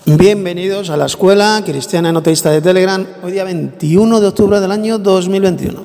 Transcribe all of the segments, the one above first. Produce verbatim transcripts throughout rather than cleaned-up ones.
Bienvenidos a la Escuela Cristiana Enoteísta de Telegram, hoy día veintiuno de octubre del año dos mil veintiuno.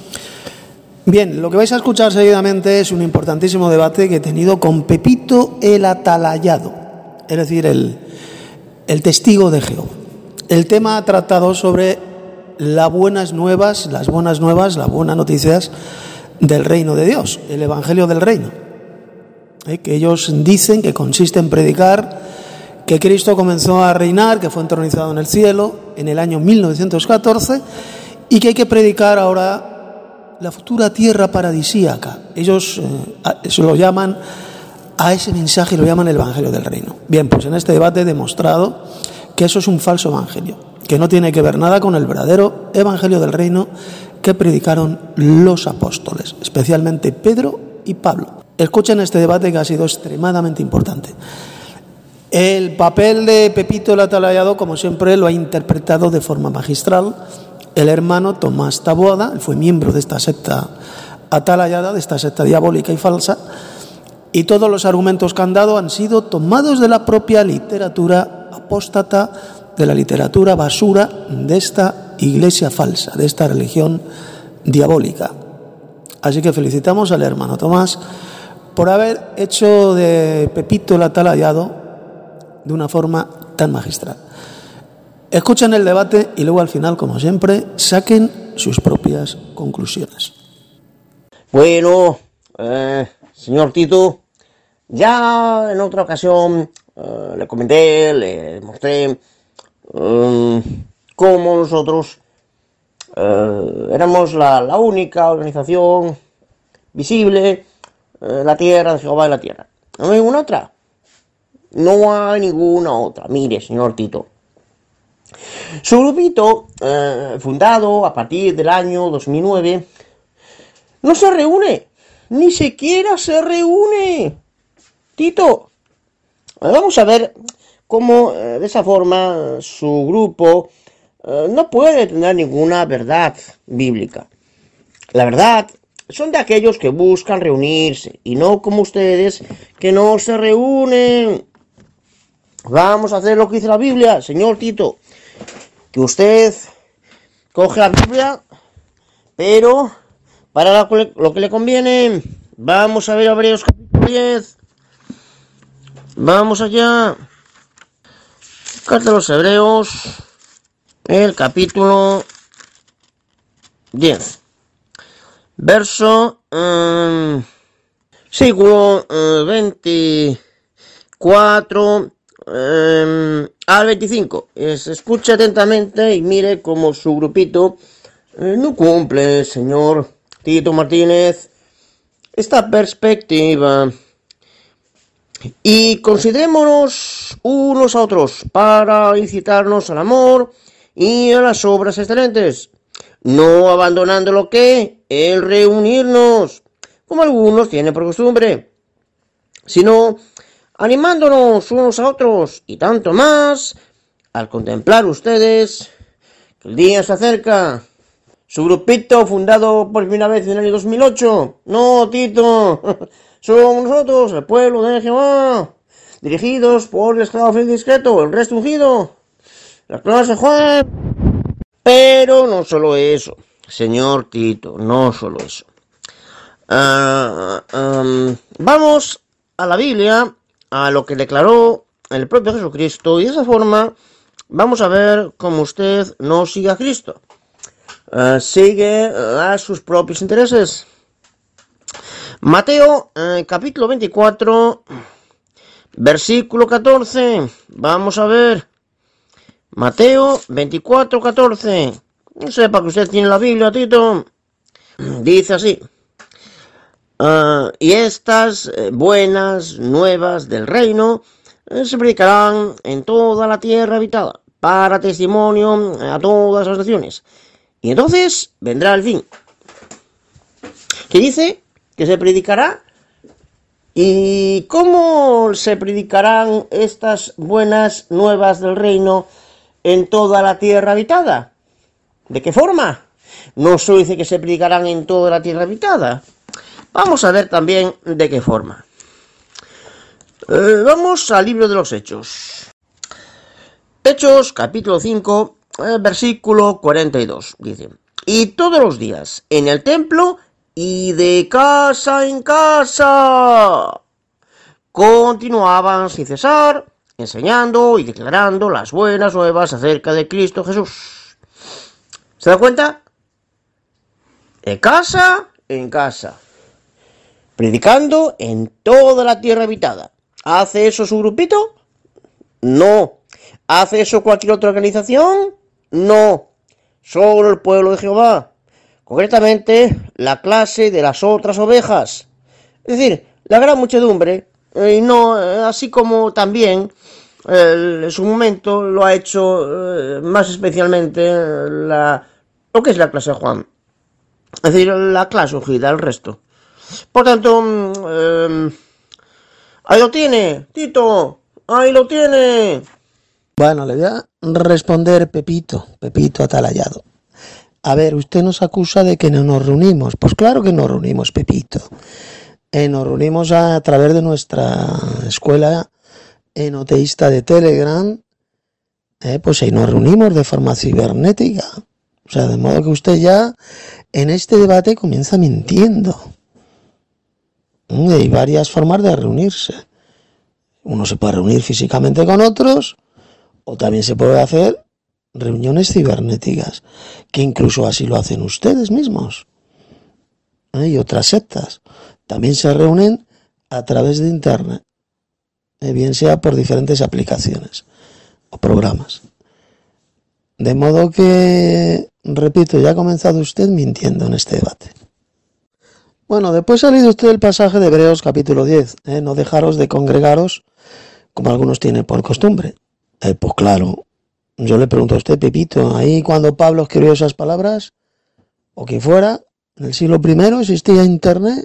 Bien, lo que vais a escuchar seguidamente es un importantísimo debate que he tenido con Pepito el Atalayado, es decir, el, el testigo de Jehová. El tema ha tratado sobre las buenas nuevas, las buenas nuevas, las buenas noticias del reino de Dios, el evangelio del reino, ¿eh? que ellos dicen que consiste en predicar que Cristo comenzó a reinar, que fue entronizado en el cielo en el año mil novecientos catorce y que hay que predicar ahora la futura tierra paradisíaca. Ellos eh, se lo llaman, a ese mensaje lo llaman el evangelio del reino. Bien, pues en este debate he demostrado que eso es un falso evangelio, que no tiene que ver nada con el verdadero evangelio del reino que predicaron los apóstoles, especialmente Pedro y Pablo. Escuchen este debate que ha sido extremadamente importante. El papel de Pepito el Atalayado, como siempre, lo ha interpretado de forma magistral el hermano Tomás Taboada. Él fue miembro de esta secta atalayada, de esta secta diabólica y falsa, y todos los argumentos que han dado han sido tomados de la propia literatura apóstata, de la literatura basura de esta iglesia falsa, de esta religión diabólica. Así que felicitamos al hermano Tomás por haber hecho de Pepito el Atalayado de una forma tan magistral. Escuchen el debate y luego al final, como siempre, saquen sus propias conclusiones. Bueno, eh, señor Tito, ya en otra ocasión eh, le comenté, le mostré eh, cómo nosotros eh, éramos la, la única organización visible, eh, la tierra de Jehová y la tierra. No hay ninguna otra. No hay ninguna otra. Mire, señor Tito, su grupito, eh, fundado a partir del año dos mil nueve, no se reúne, ni siquiera se reúne. Tito, vamos a ver cómo eh, de esa forma su grupo eh, no puede tener ninguna verdad bíblica. La verdad son de aquellos que buscan reunirse y no como ustedes que no se reúnen. Vamos a hacer lo que dice la Biblia, señor Tito, que usted coge la Biblia, pero para lo que le conviene. Vamos a ver Hebreos capítulo diez. Vamos allá. Carta a los Hebreos, el capítulo diez. Verso, um, versículo uh, veinticuatro um, al veinticinco. Es, escuche atentamente y mire cómo su grupito eh, no cumple, señor Tito Martínez, esta perspectiva. Y considerémonos unos a otros para incitarnos al amor y a las obras excelentes, no abandonando lo que el reunirnos, como algunos tienen por costumbre, sino animándonos unos a otros, y tanto más al contemplar ustedes que el día se acerca. Su grupito fundado por primera vez en el año dos mil ocho, no, Tito, somos nosotros, el pueblo de Jehová, dirigidos por el esclavo fiel y discreto, el resto ungido, la clase Juan. Pero no solo eso, señor Tito, no solo eso. Uh, um, vamos a la Biblia, a lo que declaró el propio Jesucristo, y de esa forma vamos a ver cómo usted no sigue a Cristo, uh, sigue a sus propios intereses. Mateo, uh, capítulo veinticuatro, versículo catorce, vamos a ver. Mateo veinticuatro, catorce. No sepa que usted tiene la Biblia, Tito. Dice así. Uh, y estas eh, buenas nuevas del reino eh, se predicarán en toda la tierra habitada, para testimonio a todas las naciones. Y entonces vendrá el fin. ¿Qué dice? Que se predicará. ¿Y cómo se predicarán estas buenas nuevas del reino en toda la tierra habitada? ¿De qué forma? No solo dice que se predicarán en toda la tierra habitada. Vamos a ver también de qué forma. Eh, vamos al libro de los Hechos. Hechos, capítulo cinco, eh, versículo cuarenta y dos, dice: y todos los días en el templo y de casa en casa continuaban sin cesar enseñando y declarando las buenas nuevas acerca de Cristo Jesús. ¿Se da cuenta? De casa en casa, predicando en toda la tierra habitada. ¿Hace eso su grupito? No. ¿Hace eso cualquier otra organización? No. Solo el pueblo de Jehová, concretamente la clase de las otras ovejas, es decir, la gran muchedumbre, y no así como también eh, en su momento lo ha hecho eh, más especialmente la, lo que es la clase de Juan, es decir, la clase ungida, el resto. Por tanto, eh, ahí lo tiene, Tito, ahí lo tiene. Bueno, le voy a responder Pepito, Pepito atalayado. A ver, usted nos acusa de que no nos reunimos. Pues claro que nos reunimos, Pepito. Eh, nos reunimos a, a través de nuestra escuela enoteísta de Telegram. Eh, pues ahí nos reunimos de forma cibernética. O sea, de modo que usted ya en este debate comienza mintiendo. Mm, hay varias formas de reunirse. Uno se puede reunir físicamente con otros, o también se puede hacer reuniones cibernéticas, que incluso así lo hacen ustedes mismos. ¿Eh? Y otras sectas también se reúnen a través de internet, ¿eh? Bien sea por diferentes aplicaciones o programas. De modo que, repito, ya ha comenzado usted mintiendo en este debate. Bueno, después ha leído usted el pasaje de Hebreos capítulo diez, ¿eh? No dejaros de congregaros como algunos tienen por costumbre. Eh, pues claro, yo le pregunto a usted, Pepito, ahí cuando Pablo escribió esas palabras, o que fuera, en el siglo primero existía internet,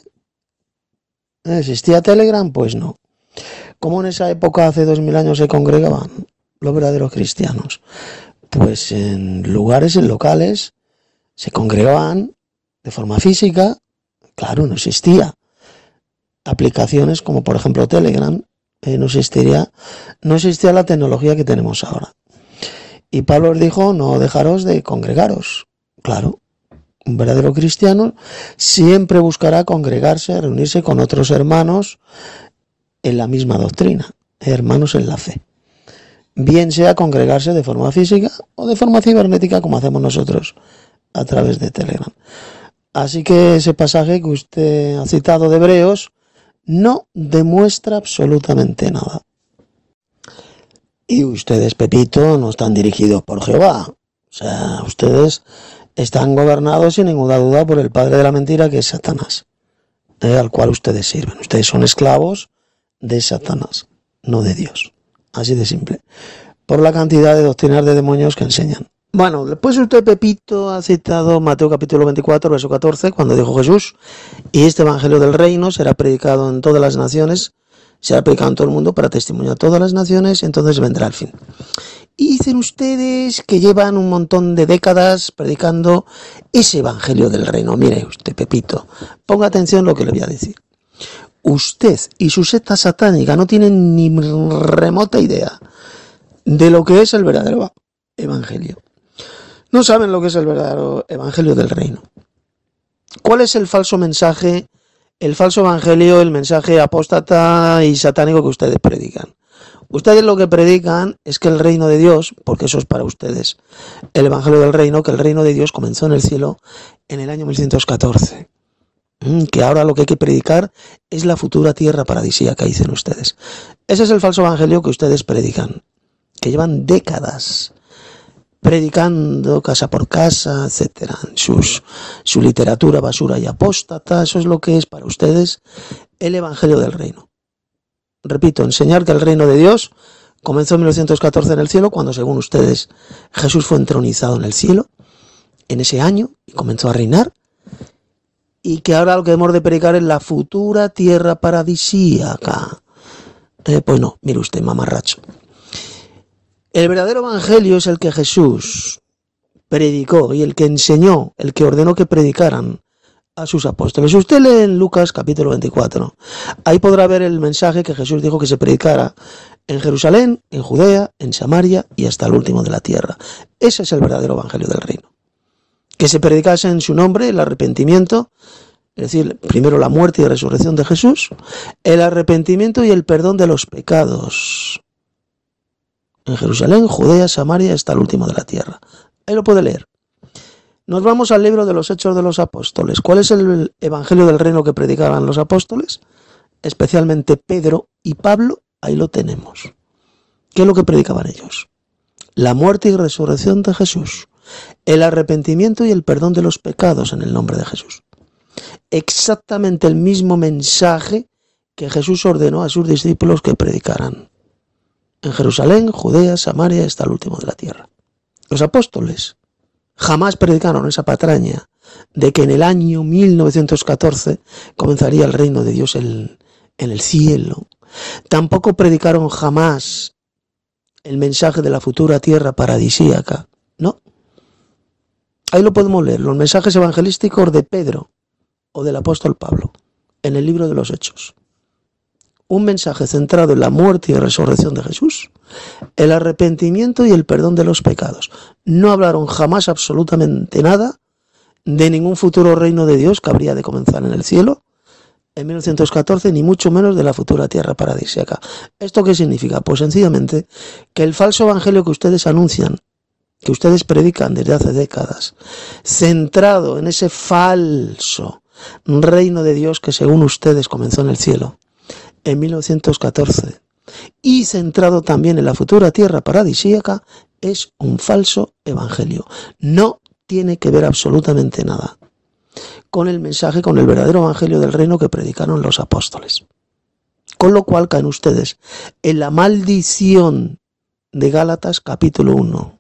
existía Telegram, pues no. ¿Cómo en esa época, hace dos mil años, se congregaban los verdaderos cristianos? Pues en lugares, en locales, se congregaban de forma física. Claro, no existía aplicaciones como por ejemplo Telegram, eh, no existiría, no existía la tecnología que tenemos ahora. Y Pablo os dijo, no dejaros de congregaros. Claro, un verdadero cristiano siempre buscará congregarse, reunirse con otros hermanos en la misma doctrina, hermanos en la fe. Bien sea congregarse de forma física o de forma cibernética, como hacemos nosotros a través de Telegram. Así que ese pasaje que usted ha citado de Hebreos no demuestra absolutamente nada. Y ustedes, Pepito, no están dirigidos por Jehová. O sea, ustedes están gobernados sin ninguna duda por el padre de la mentira, que es Satanás, eh, al cual ustedes sirven. Ustedes son esclavos de Satanás, no de Dios. Así de simple. Por la cantidad de doctrinas de demonios que enseñan. Bueno, después usted, Pepito, ha citado Mateo capítulo veinticuatro, verso catorce, cuando dijo Jesús, y este evangelio del reino será predicado en todas las naciones, será predicado en todo el mundo para testimonio a todas las naciones, entonces vendrá el fin. Y dicen ustedes que llevan un montón de décadas predicando ese evangelio del reino. Mire usted, Pepito, ponga atención a lo que le voy a decir. Usted y su secta satánica no tienen ni remota idea de lo que es el verdadero evangelio. No saben lo que es el verdadero evangelio del reino. ¿Cuál es el falso mensaje, el falso evangelio, el mensaje apóstata y satánico que ustedes predican? Ustedes lo que predican es que el reino de Dios, porque eso es para ustedes, el evangelio del reino, que el reino de Dios comenzó en el cielo en el año mil ciento catorce. Que ahora lo que hay que predicar es la futura tierra paradisíaca, dicen ustedes. Ese es el falso evangelio que ustedes predican, que llevan décadas predicando casa por casa, etcétera, sus, su literatura basura y apóstata. Eso es lo que es para ustedes el evangelio del reino. Repito, enseñar que el reino de Dios comenzó en mil novecientos catorce en el cielo, cuando según ustedes Jesús fue entronizado en el cielo en ese año y comenzó a reinar, y que ahora lo que hemos de predicar es la futura tierra paradisíaca. Eh, pues no, mire usted, mamarracho. El verdadero evangelio es el que Jesús predicó y el que enseñó, el que ordenó que predicaran a sus apóstoles. Si usted lee en Lucas capítulo veinticuatro, ahí podrá ver el mensaje que Jesús dijo que se predicara En Jerusalén, en Judea, en Samaria y hasta el último de la tierra. Ese es el verdadero evangelio del reino. Que se predicase en su nombre el arrepentimiento, es decir, primero la muerte y resurrección de Jesús, el arrepentimiento y el perdón de los pecados. En Jerusalén, Judea, Samaria y hasta el último de la tierra. Ahí lo puede leer. Nos vamos al libro de los Hechos de los Apóstoles. ¿Cuál es el evangelio del reino que predicaban los apóstoles? Especialmente Pedro y Pablo. Ahí lo tenemos. ¿Qué es lo que predicaban ellos? La muerte y resurrección de Jesús, el arrepentimiento y el perdón de los pecados en el nombre de Jesús. Exactamente el mismo mensaje que Jesús ordenó a sus discípulos que predicaran. En Jerusalén, Judea, Samaria y hasta el último de la tierra. Los apóstoles jamás predicaron esa patraña de que en el año mil novecientos catorce comenzaría el reino de Dios en, en el cielo. Tampoco predicaron jamás el mensaje de la futura tierra paradisíaca. No. Ahí lo podemos leer, los mensajes evangelísticos de Pedro o del apóstol Pablo en el libro de los Hechos. Un mensaje centrado en la muerte y resurrección de Jesús, el arrepentimiento y el perdón de los pecados. No hablaron jamás absolutamente nada de ningún futuro reino de Dios que habría de comenzar en el cielo en mil novecientos catorce, ni mucho menos de la futura tierra paradisíaca. ¿Esto qué significa? Pues sencillamente que el falso evangelio que ustedes anuncian, que ustedes predican desde hace décadas, centrado en ese falso reino de Dios que según ustedes comenzó en el cielo en mil novecientos catorce y centrado también en la futura tierra paradisíaca, es un falso evangelio. No tiene que ver absolutamente nada con el mensaje, con el verdadero evangelio del reino que predicaron los apóstoles. Con lo cual caen ustedes en la maldición de Gálatas capítulo uno,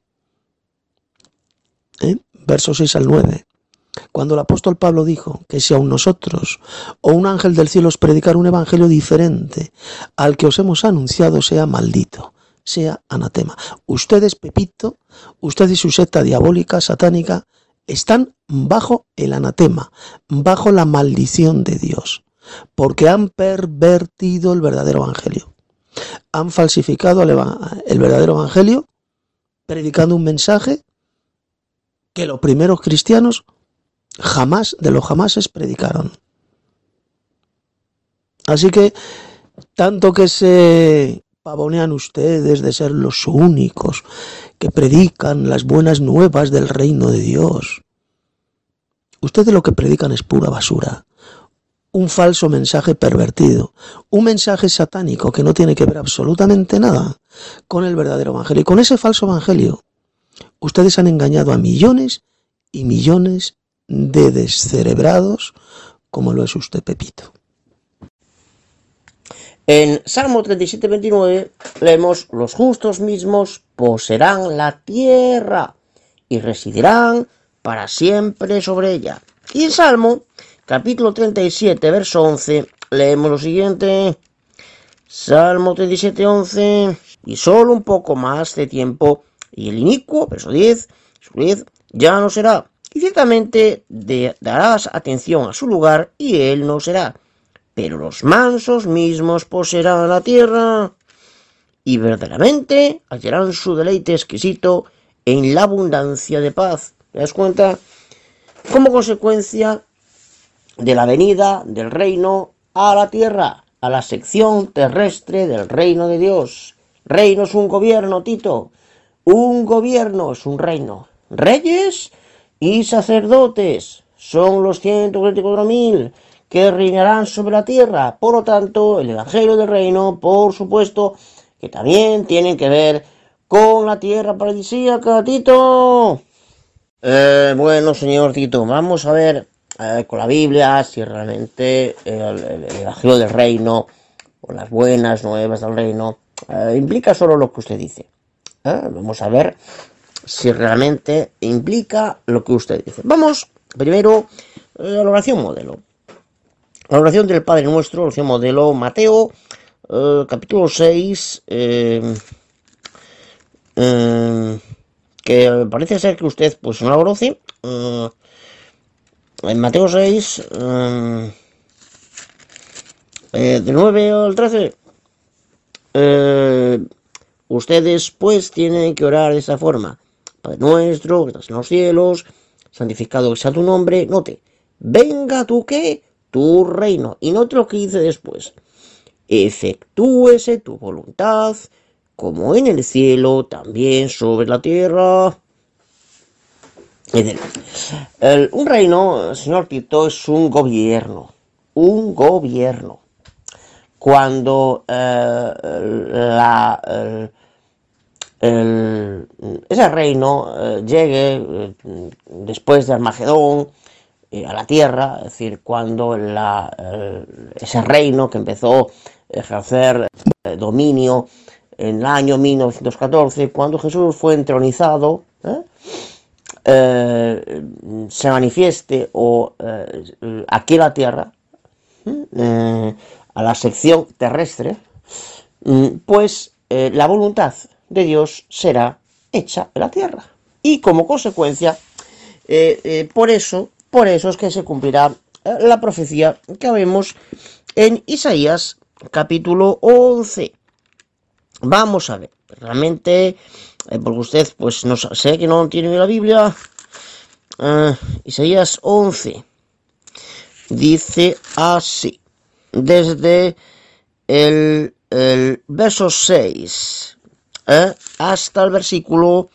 ¿eh? versos seis al nueve. Cuando el apóstol Pablo dijo que si aun nosotros o un ángel del cielo os predicar un evangelio diferente al que os hemos anunciado, sea maldito, sea anatema. Ustedes, Pepito, usted y su secta diabólica, satánica, están bajo el anatema, bajo la maldición de Dios, porque han pervertido el verdadero evangelio. Han falsificado el, eva- el verdadero evangelio, predicando un mensaje que los primeros cristianos jamás de los jamases predicaron. Así que, tanto que se pavonean ustedes de ser los únicos que predican las buenas nuevas del reino de Dios, ustedes lo que predican es pura basura, un falso mensaje pervertido, un mensaje satánico que no tiene que ver absolutamente nada con el verdadero evangelio. Y con ese falso evangelio, ustedes han engañado a millones y millones de descerebrados, como lo es usted, Pepito. En Salmo treinta y siete, veintinueve leemos: los justos mismos poseerán la tierra y residirán para siempre sobre ella. Y en Salmo capítulo treinta y siete, verso once, leemos lo siguiente: Salmo treinta y siete, once, y solo un poco más de tiempo, y el inicuo, verso diez, su diez, ya no será, y ciertamente de, darás atención a su lugar, y él no será. Pero los mansos mismos poseerán la tierra y verdaderamente hallarán su deleite exquisito en la abundancia de paz. ¿Te das cuenta? Como consecuencia de la venida del reino a la tierra, a la sección terrestre del reino de Dios. Reino es un gobierno, Tito. Un gobierno es un reino. Reyes y sacerdotes son los ciento cuarenta y cuatro mil que reinarán sobre la tierra. Por lo tanto, el evangelio del reino, por supuesto, que también tiene que ver con la tierra paradisíaca, Tito. Eh, bueno, señor Tito, vamos a ver eh, con la Biblia si realmente el, el, el evangelio del reino o las buenas nuevas del reino eh, implica solo lo que usted dice. Eh, vamos a ver si realmente implica lo que usted dice. Vamos primero eh, a la oración modelo. La oración del Padre Nuestro, la oración modelo, Mateo, eh, capítulo seis, eh, eh, que parece ser que usted pues no la conoce. Eh, en Mateo seis, eh, eh, del nueve al trece, eh, ustedes pues tienen que orar de esa forma. Padre nuestro, que estás en los cielos, santificado sea tu nombre. Note, venga tu qué, tu reino. Y note lo que dice después. Efectúese tu voluntad, como en el cielo, también sobre la tierra. Es decir, el, un reino, señor Tito, es un gobierno. Un gobierno. Cuando eh, la, el, el, ese reino eh, llegue eh, después de Armagedón eh, a la tierra, es decir, cuando la, eh, ese reino que empezó a ejercer eh, dominio en el año mil novecientos catorce, cuando Jesús fue entronizado, ¿eh? Eh, se manifieste o eh, aquí en la tierra, eh, a la sección terrestre, pues eh, la voluntad de Dios será hecha en la tierra. Y como consecuencia, eh, eh, por eso, por eso es que se cumplirá eh, la profecía que vemos en Isaías capítulo once. Vamos a ver, realmente, eh, porque usted, pues, no sé que no tiene la Biblia. Uh, Isaías once dice así, desde el, el verso seis eh, hasta el versículo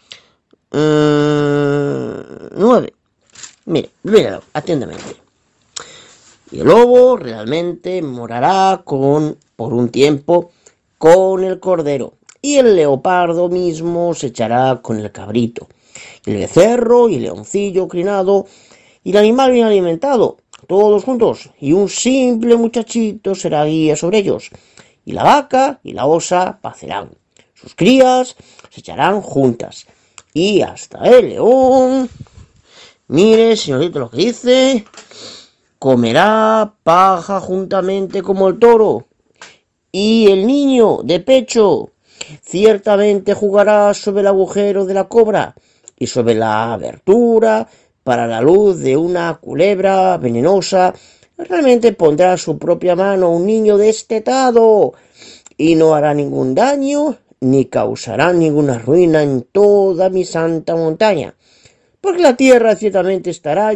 uh, nueve. Mire, míralo atentamente. Y el lobo realmente morará con, por un tiempo con el cordero, y el leopardo mismo se echará con el cabrito, y el becerro y el leoncillo crinado, y el animal bien alimentado, todos juntos, y un simple muchachito será guía sobre ellos, y la vaca y la osa pacerán, sus crías se echarán juntas, y hasta el león, mire, señorito, lo que dice, comerá paja juntamente como el toro, y el niño de pecho ciertamente jugará sobre el agujero de la cobra y sobre la abertura para la luz de una culebra venenosa. Realmente pondrá su propia mano un niño destetado y no hará ningún daño ni causará ninguna ruina en toda mi santa montaña, porque la tierra ciertamente estará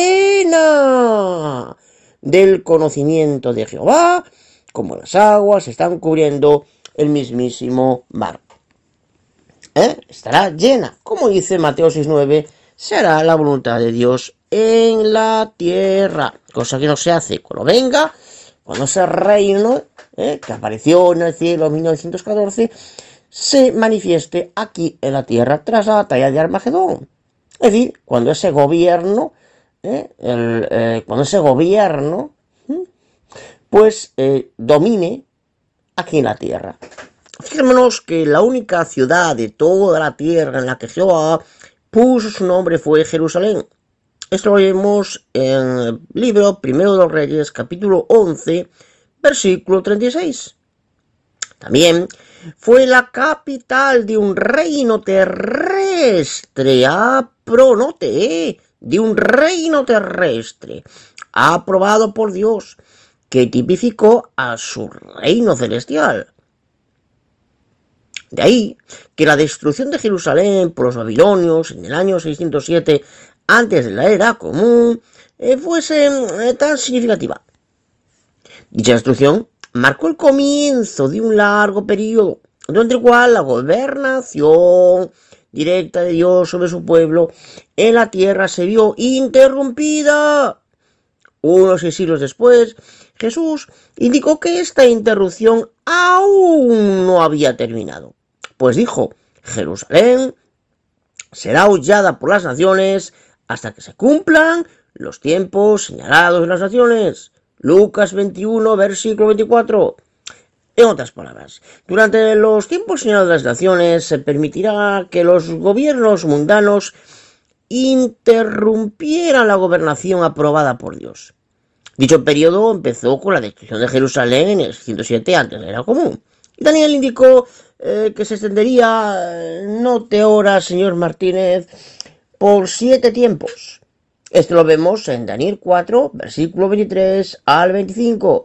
llena del conocimiento de Jehová, como las aguas están cubriendo el mismísimo mar. ¿Eh? Estará llena, como dice Mateo seis nueve, se hará la voluntad de Dios en la tierra, cosa que no se hace cuando venga, cuando ese reino ¿eh? que apareció en el cielo en mil novecientos catorce, se manifieste aquí en la tierra tras la batalla de Armagedón. Es decir, cuando ese gobierno, ¿eh? el, eh, cuando ese gobierno, ¿eh? pues eh, domine aquí en la tierra. Fijémonos que la única ciudad de toda la tierra en la que Jehová puso su nombre fue Jerusalén. Esto lo vemos en el libro Primero de los Reyes, capítulo once, versículo treinta y seis. También fue la capital de un reino terrestre, apronote, ¿eh? de un reino terrestre, aprobado por Dios, que tipificó a su reino celestial. De ahí que la destrucción de Jerusalén por los babilonios en el año seiscientos siete antes de la era común eh, fuese eh, tan significativa. Dicha destrucción marcó el comienzo de un largo periodo durante el cual la gobernación directa de Dios sobre su pueblo en la tierra se vio interrumpida. Unos seis siglos después, Jesús indicó que esta interrupción aún no había terminado, pues dijo, Jerusalén será hollada por las naciones hasta que se cumplan los tiempos señalados en las naciones. Lucas veintiuno, versículo veinticuatro. En otras palabras, durante los tiempos señalados de las naciones se permitirá que los gobiernos mundanos interrumpieran la gobernación aprobada por Dios. Dicho periodo empezó con la destrucción de Jerusalén en el ciento siete antes de la era común. Y Daniel indicó eh, que se extendería, no te horas, señor Martínez, por siete tiempos. Esto lo vemos en Daniel cuatro, versículo veintitrés al veinticinco.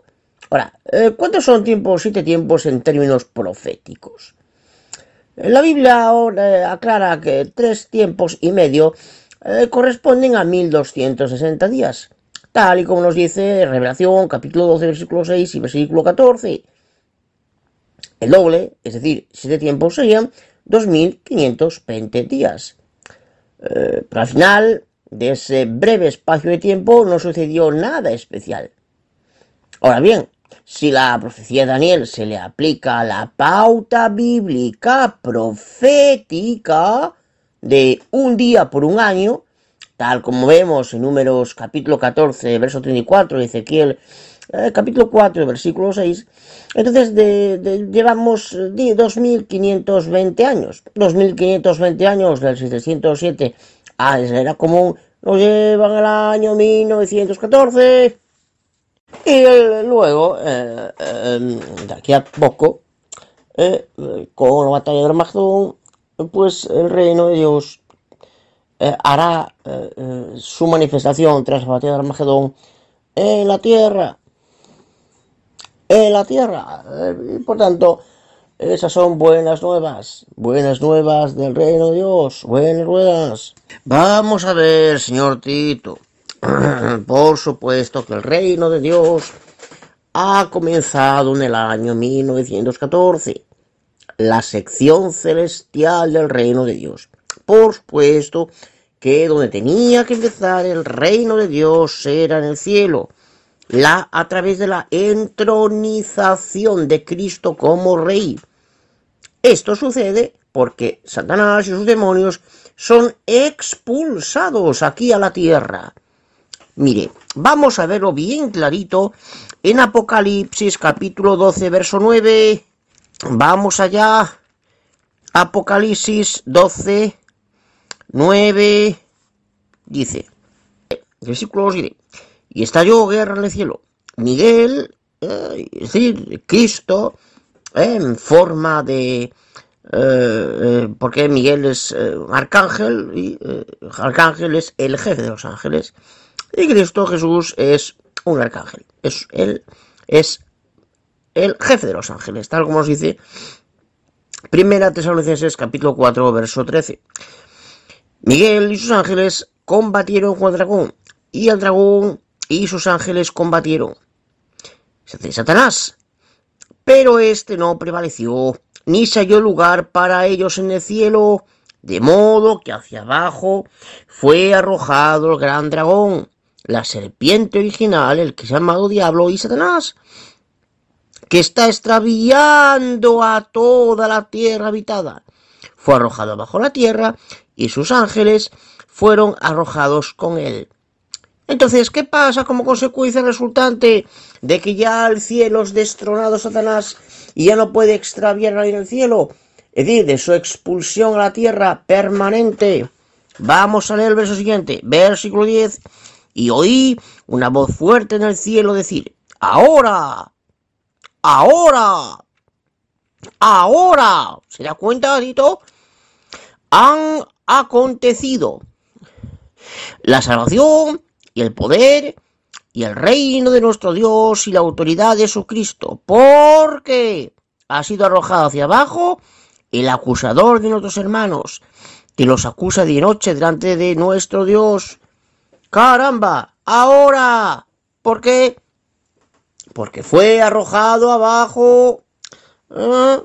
Ahora, eh, ¿cuántos son tiempos, siete tiempos en términos proféticos? La Biblia ahora eh, aclara que tres tiempos y medio eh, corresponden a mil doscientos sesenta días, tal y como nos dice Revelación, capítulo doce, versículo seis y versículo catorce. El doble, es decir, siete tiempos serían dos mil quinientos veinte días. Eh, pero al final de ese breve espacio de tiempo no sucedió nada especial. Ahora bien, si la profecía de Daniel se le aplica a la pauta bíblica profética de un día por un año, tal como vemos en Números capítulo catorce, verso treinta y cuatro, y Ezequiel eh, capítulo cuatro, versículo seis, entonces de, de, llevamos dos mil quinientos veinte años. dos mil quinientos veinte años del setecientos siete a era común, nos llevan al año mil novecientos catorce. Y eh, luego, eh, eh, de aquí a poco, eh, con la batalla de Armagedón, pues el reino de Dios eh, hará eh, eh, su manifestación tras la batalla de Armagedón en la tierra. En la tierra. Eh, y por tanto, esas son buenas nuevas. Buenas nuevas del reino de Dios. Buenas nuevas. Vamos a ver, señor Tito. Por supuesto que el reino de Dios ha comenzado en el año mil novecientos catorce, la sección celestial del reino de Dios. Por supuesto que donde tenía que empezar el reino de Dios era en el cielo, la, a través de la entronización de Cristo como rey. Esto sucede porque Satanás y sus demonios son expulsados aquí a la tierra. Mire, vamos a verlo bien clarito en Apocalipsis capítulo doce, verso nueve. Vamos allá. Apocalipsis doce, nueve. Dice, versículo siete. Y estalló guerra en el cielo. Miguel, eh, es decir, Cristo, eh, en forma de... Eh, eh, porque Miguel es eh, un arcángel, y eh, arcángel es el jefe de los ángeles. Y Cristo Jesús es un arcángel, es él es el jefe de los ángeles, tal como nos dice Primera Tesalonicenses capítulo cuatro, verso trece. Miguel y sus ángeles combatieron con el dragón, y el dragón y sus ángeles combatieron. Satanás, pero este no prevaleció, ni se halló lugar para ellos en el cielo, de modo que hacia abajo fue arrojado el gran dragón, la serpiente original, el que es llamado Diablo y Satanás, que está extraviando a toda la tierra habitada. Fue arrojado bajo la tierra y sus ángeles fueron arrojados con él. Entonces, ¿qué pasa como consecuencia resultante de que ya el cielo es destronado Satanás y ya no puede extraviar en el cielo? Es decir, de su expulsión a la tierra permanente. Vamos a leer el verso siguiente, versículo diez. Y oí una voz fuerte en el cielo decir, ahora, ahora, ahora, ¿se da cuenta, Tito? Han acontecido la salvación y el poder y el reino de nuestro Dios y la autoridad de Jesucristo, porque ha sido arrojado hacia abajo el acusador de nuestros hermanos, que los acusa de noche delante de nuestro Dios. ¡Caramba! ¡Ahora! ¿Por qué? Porque fue arrojado abajo. ¿Eh?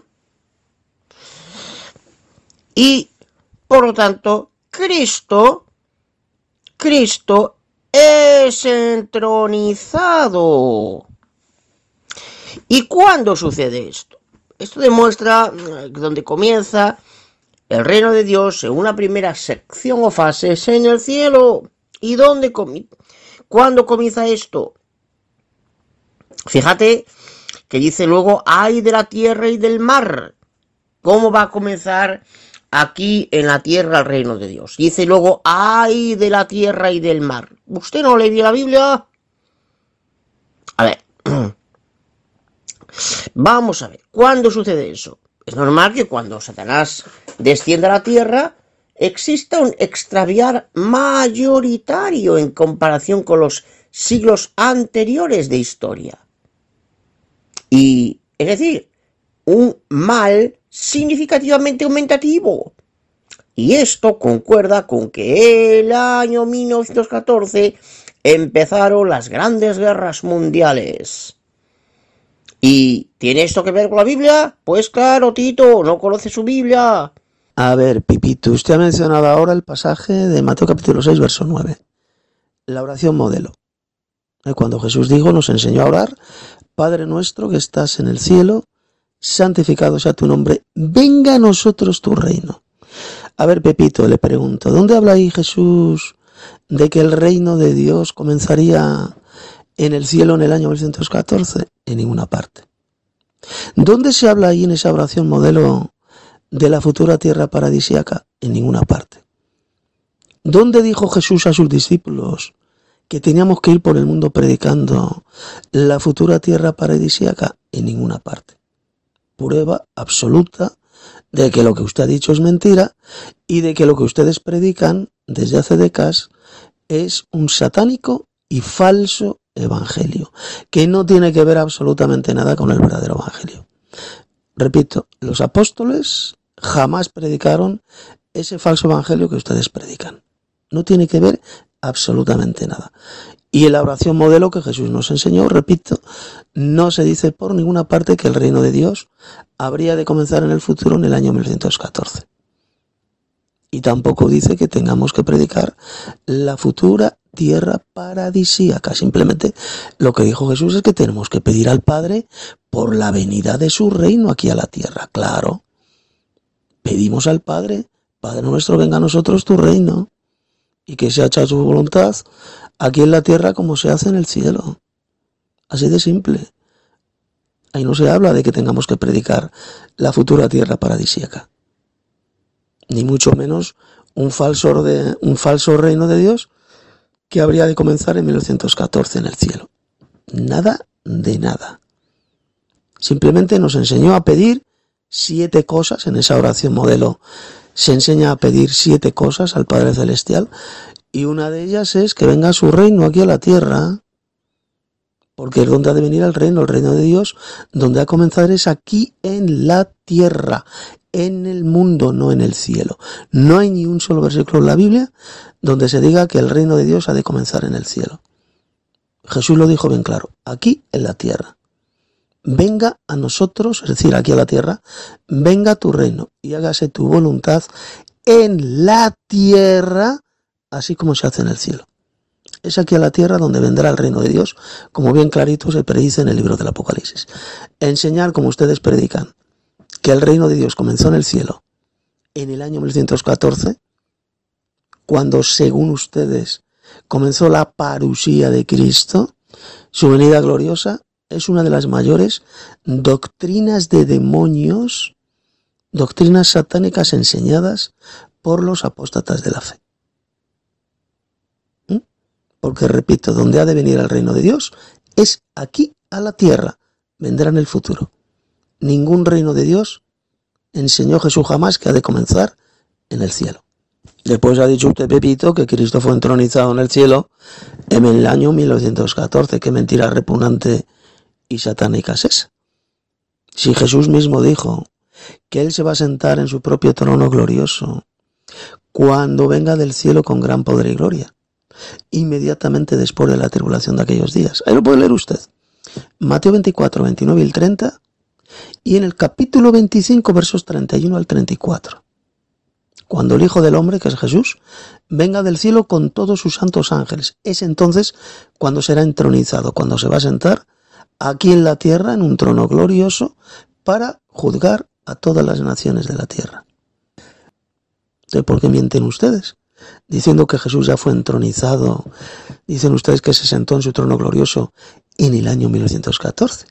Y, por lo tanto, Cristo, Cristo es entronizado. ¿Y cuándo sucede esto? Esto demuestra donde comienza el reino de Dios en una primera sección o fase es en el cielo. ¿Y dónde comi- cuándo comienza esto? Fíjate que dice luego, ay de la tierra y del mar. ¿Cómo va a comenzar aquí en la tierra el reino de Dios? Dice luego, ay de la tierra y del mar. ¿Usted no lee bien la Biblia? A ver. Vamos a ver, ¿cuándo sucede eso? Es normal que cuando Satanás descienda a la tierra exista un extraviar mayoritario en comparación con los siglos anteriores de historia. Y, es decir, un mal significativamente aumentativo. Y esto concuerda con que el año mil novecientos catorce empezaron las grandes guerras mundiales. ¿Y tiene esto que ver con la Biblia? Pues claro, Tito, no conoce su Biblia. A ver, Pipito, usted ha mencionado ahora el pasaje de Mateo capítulo seis, verso nueve. La oración modelo. Cuando Jesús dijo, nos enseñó a orar: Padre nuestro que estás en el cielo, santificado sea tu nombre, venga a nosotros tu reino. A ver, Pepito, le pregunto, ¿dónde habla ahí Jesús de que el reino de Dios comenzaría en el cielo en el año mil novecientos catorce? En ninguna parte. ¿Dónde se habla ahí en esa oración modelo de la futura tierra paradisíaca? En ninguna parte. ¿Dónde dijo Jesús a sus discípulos que teníamos que ir por el mundo predicando la futura tierra paradisíaca? En ninguna parte. Prueba absoluta de que lo que usted ha dicho es mentira y de que lo que ustedes predican desde hace décadas es un satánico y falso evangelio, que no tiene que ver absolutamente nada con el verdadero evangelio. Repito, los apóstoles jamás predicaron ese falso evangelio que ustedes predican. No tiene que ver absolutamente nada. Y en la oración modelo que Jesús nos enseñó, repito, no se dice por ninguna parte que el reino de Dios habría de comenzar en el futuro en el año mil novecientos catorce. Y tampoco dice que tengamos que predicar la futura tierra paradisíaca. Simplemente lo que dijo Jesús es que tenemos que pedir al Padre por la venida de su reino aquí a la tierra. Claro, pedimos al Padre: Padre nuestro, venga a nosotros tu reino, y que sea hecha tu voluntad aquí en la tierra como se hace en el cielo. Así de simple. Ahí no se habla de que tengamos que predicar la futura tierra paradisíaca, ni mucho menos un falso, orden, un falso reino de Dios que habría de comenzar en mil novecientos catorce en el cielo. Nada de nada. Simplemente nos enseñó a pedir siete cosas. En esa oración modelo se enseña a pedir siete cosas al Padre Celestial, y una de ellas es que venga su reino aquí a la tierra, porque es donde ha de venir el reino, el reino de Dios, donde ha de comenzar es aquí en la tierra, en el mundo, no en el cielo. No hay ni un solo versículo en la Biblia donde se diga que el reino de Dios ha de comenzar en el cielo. Jesús lo dijo bien claro: aquí en la tierra. Venga a nosotros, es decir, aquí a la tierra, venga tu reino y hágase tu voluntad en la tierra, así como se hace en el cielo. Es aquí a la tierra donde vendrá el reino de Dios, como bien clarito se predice en el libro del Apocalipsis. Enseñar, como ustedes predican, que el reino de Dios comenzó en el cielo en el año mil novecientos catorce, cuando, según ustedes, comenzó la parusía de Cristo, su venida gloriosa, es una de las mayores doctrinas de demonios, doctrinas satánicas enseñadas por los apóstatas de la fe. ¿Mm? Porque, repito, donde ha de venir el reino de Dios es aquí a la tierra, vendrá en el futuro. Ningún reino de Dios enseñó Jesús jamás que ha de comenzar en el cielo. Después ha dicho usted, Pepito, que Cristo fue entronizado en el cielo en el año mil novecientos catorce. Qué mentira repugnante y satánica es esa. Si Jesús mismo dijo que Él se va a sentar en su propio trono glorioso cuando venga del cielo con gran poder y gloria, inmediatamente después de la tribulación de aquellos días. Ahí lo puede leer usted. Mateo veinticuatro, veintinueve y el treinta, y en el capítulo veinticinco, versos treinta y uno al treinta y cuatro. Cuando el Hijo del Hombre, que es Jesús, venga del cielo con todos sus santos ángeles. Es entonces cuando será entronizado, cuando se va a sentar aquí en la tierra, en un trono glorioso, para juzgar a todas las naciones de la tierra. ¿De por qué mienten ustedes? Diciendo que Jesús ya fue entronizado. Dicen ustedes que se sentó en su trono glorioso en el año mil novecientos catorce.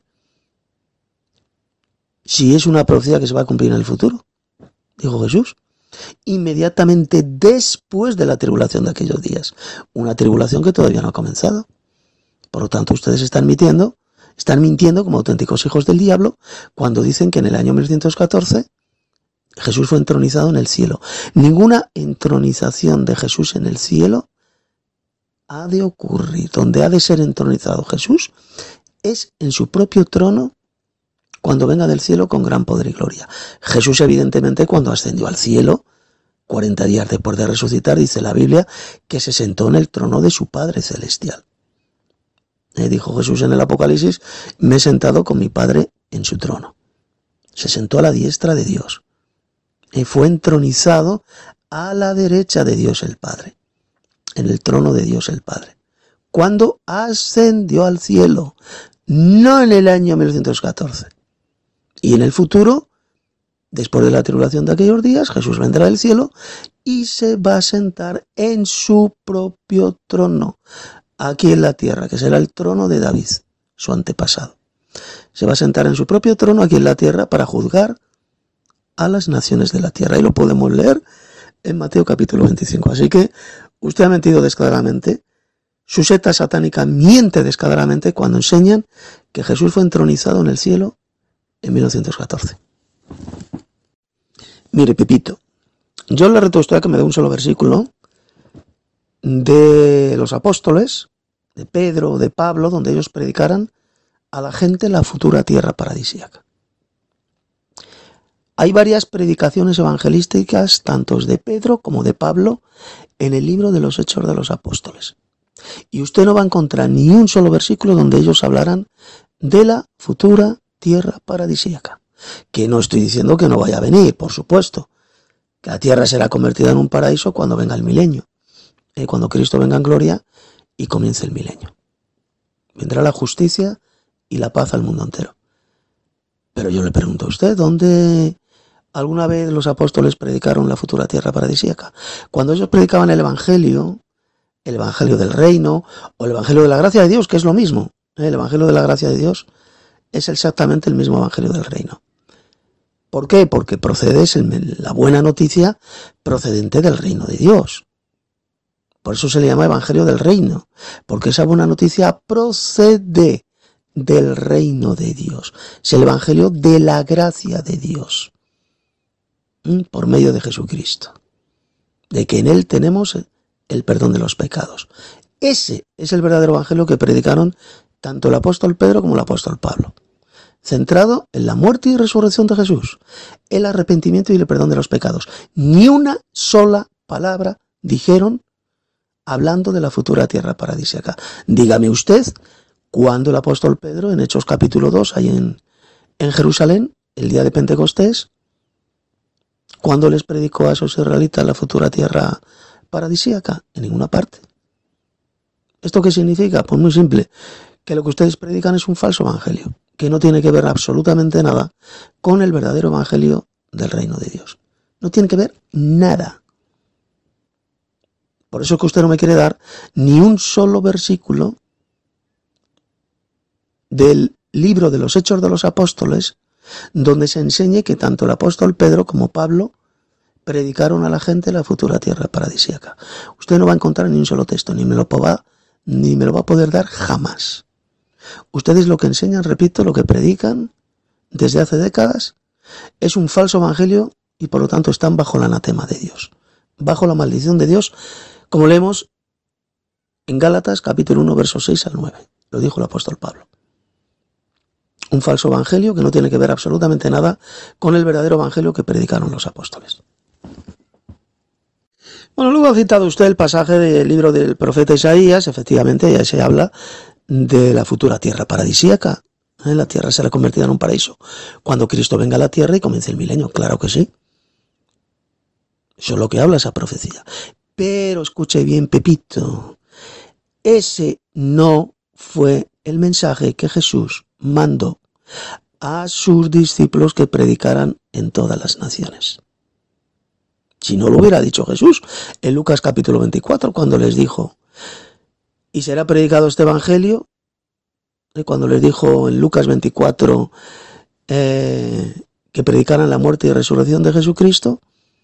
Si es una profecía que se va a cumplir en el futuro, dijo Jesús, inmediatamente después de la tribulación de aquellos días. Una tribulación que todavía no ha comenzado. Por lo tanto, ustedes están mintiendo, están mintiendo como auténticos hijos del diablo cuando dicen que en el año mil novecientos catorce Jesús fue entronizado en el cielo. Ninguna entronización de Jesús en el cielo ha de ocurrir. Donde ha de ser entronizado Jesús es en su propio trono cuando venga del cielo con gran poder y gloria. Jesús, evidentemente, cuando ascendió al cielo, cuarenta días después de resucitar, dice la Biblia, que se sentó en el trono de su Padre celestial. Eh, dijo Jesús en el Apocalipsis, me he sentado con mi Padre en su trono. Se sentó a la diestra de Dios. Y fue entronizado a la derecha de Dios el Padre, en el trono de Dios el Padre. Cuando ascendió al cielo, no en el año mil novecientos catorce. Y en el futuro, después de la tribulación de aquellos días, Jesús vendrá del cielo y se va a sentar en su propio trono, aquí en la tierra, que será el trono de David, su antepasado. Se va a sentar en su propio trono aquí en la tierra para juzgar a las naciones de la tierra. Y lo podemos leer en Mateo capítulo veinticinco. Así que usted ha mentido descaradamente. Su secta satánica miente descaradamente cuando enseñan que Jesús fue entronizado en el cielo en mil novecientos catorce. Mire, Pepito, yo le reto a usted a que me dé un solo versículo de los apóstoles, de Pedro o de Pablo, donde ellos predicaran a la gente la futura tierra paradisíaca. Hay varias predicaciones evangelísticas, tanto de Pedro como de Pablo, en el libro de los Hechos de los Apóstoles. Y usted no va a encontrar ni un solo versículo donde ellos hablaran de la futura tierra paradisíaca. Que no estoy diciendo que no vaya a venir, por supuesto. Que la tierra será convertida en un paraíso cuando venga el milenio. Eh, cuando Cristo venga en gloria y comience el milenio. Vendrá la justicia y la paz al mundo entero. Pero yo le pregunto a usted, ¿dónde alguna vez los apóstoles predicaron la futura tierra paradisíaca? Cuando ellos predicaban el evangelio, el evangelio del reino o el evangelio de la gracia de Dios, que es lo mismo. El evangelio de la gracia de Dios es exactamente el mismo evangelio del reino. ¿Por qué? Porque procede, es el, la buena noticia procedente del reino de Dios. Por eso se le llama evangelio del reino, porque esa buena noticia procede del reino de Dios. Es el evangelio de la gracia de Dios, por medio de Jesucristo, de que en Él tenemos el perdón de los pecados. Ese es el verdadero evangelio que predicaron tanto el apóstol Pedro como el apóstol Pablo, centrado en la muerte y resurrección de Jesús, el arrepentimiento y el perdón de los pecados. Ni una sola palabra dijeron hablando de la futura tierra paradisíaca. Dígame usted, cuando el apóstol Pedro, en Hechos capítulo dos, ahí en, en Jerusalén, el día de Pentecostés, cuando les predicó a esos israelitas la futura tierra paradisíaca? En ninguna parte. ¿Esto qué significa? Pues muy simple, que lo que ustedes predican es un falso evangelio, que no tiene que ver absolutamente nada con el verdadero evangelio del reino de Dios. No tiene que ver nada. Por eso es que usted no me quiere dar ni un solo versículo del libro de los Hechos de los Apóstoles donde se enseñe que tanto el apóstol Pedro como Pablo predicaron a la gente la futura tierra paradisíaca. Usted no va a encontrar ni un solo texto, ni me lo va, ni me lo va a poder dar jamás. Ustedes lo que enseñan, repito, lo que predican desde hace décadas, es un falso evangelio y por lo tanto están bajo el anatema de Dios, bajo la maldición de Dios, como leemos en Gálatas capítulo uno, versos seis al nueve. Lo dijo el apóstol Pablo. Un falso evangelio que no tiene que ver absolutamente nada con el verdadero evangelio que predicaron los apóstoles. Bueno, luego ha citado usted el pasaje del libro del profeta Isaías. Efectivamente, ya se habla de la futura tierra paradisíaca. ¿Eh? La tierra será convertida en un paraíso cuando Cristo venga a la tierra y comience el milenio. Claro que sí. Eso es lo que habla esa profecía. Pero escuche bien, Pepito, ese no fue el mensaje que Jesús mandó a sus discípulos que predicaran en todas las naciones. Si no lo hubiera dicho Jesús en Lucas capítulo veinticuatro, cuando les dijo, y será predicado este evangelio, cuando les dijo en Lucas veinticuatro eh, que predicaran la muerte y resurrección de Jesucristo,